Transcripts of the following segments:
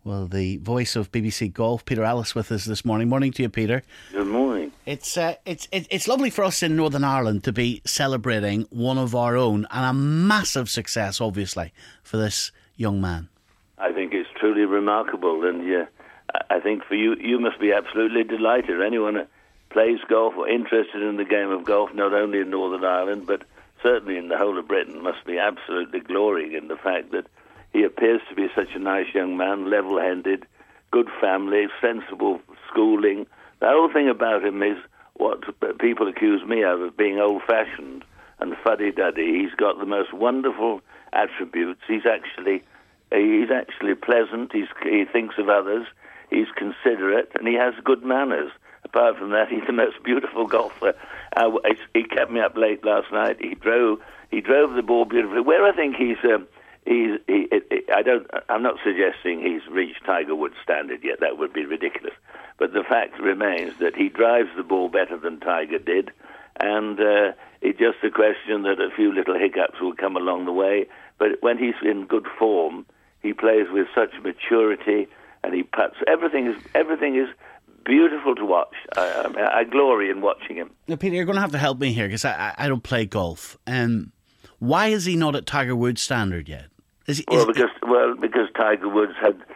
Well, the voice of BBC Golf, Peter Ellis, with us this morning. Morning to you, Peter. Good morning. It's lovely for us in Northern Ireland to be celebrating one of our own, and a massive success, obviously, for this young man. I think it's truly remarkable, and I think for you must be absolutely delighted. Anyone that plays golf or interested in the game of golf, not only in Northern Ireland, but certainly in the whole of Britain, must be absolutely glorying in the fact that he appears to be such a nice young man, level-headed, good family, sensible schooling. The whole thing about him is what people accuse me of being old-fashioned and fuddy-duddy. He's got the most wonderful attributes. He's actually pleasant. He thinks of others. He's considerate, and he has good manners. Apart from that, he's the most beautiful golfer. He kept me up late last night. He drove the ball beautifully. Where I think I'm not suggesting he's reached Tiger Woods' standard yet. That would be ridiculous. But the fact remains that he drives the ball better than Tiger did, and it's just a question that a few little hiccups will come along the way. But when he's in good form, he plays with such maturity, and he puts. Everything is beautiful to watch. I glory in watching him. Now, Peter, you're going to have to help me here because I don't play golf. Why is he not at Tiger Woods' standard yet? Because Tiger Woods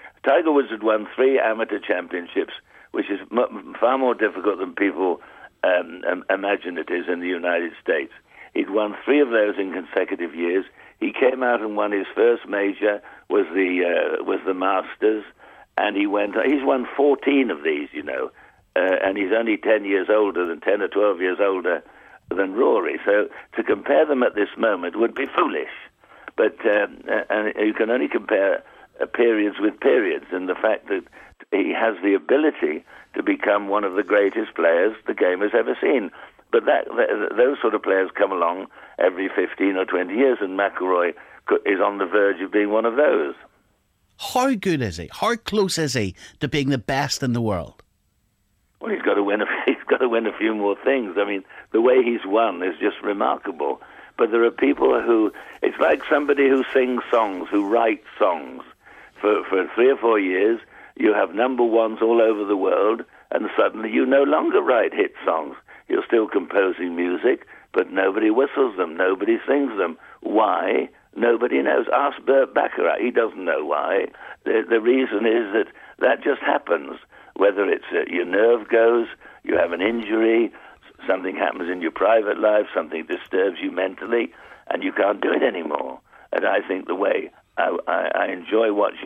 had won 3 amateur championships, which is far more difficult than people imagine it is in the United States. He'd won 3 of those in consecutive years. He came out and won his first major, was the Masters, and he's won 14 of these, and he's only 10 or 12 years older than Rory. So to compare them at this moment would be foolish. But and you can only compare periods with periods, and the fact that he has the ability to become one of the greatest players the game has ever seen. But those sort of players come along every 15 or 20 years, and McIlroy is on the verge of being one of those. How good is he? How close is he to being the best in the world? Well, he's got to win a few more things. I mean, the way he's won is just remarkable. But there are people who, it's like somebody who sings songs, who writes songs. For 3 or 4 years, you have number ones all over the world, and suddenly you no longer write hit songs. You're still composing music, but nobody whistles them, nobody sings them. Why? Nobody knows. Ask Burt Bacharach. He doesn't know why. The reason is that just happens. Whether it's your nerve goes, you have an injury, something happens in your private life, something disturbs you mentally, and you can't do it anymore. And I think the way I enjoy watching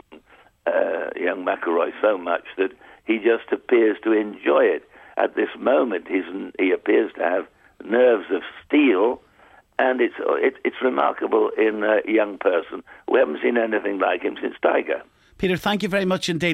young McIlroy so much that he just appears to enjoy it. At this moment, he appears to have nerves of steel, and it's remarkable in a young person. We haven't seen anything like him since Tiger. Peter, thank you very much indeed.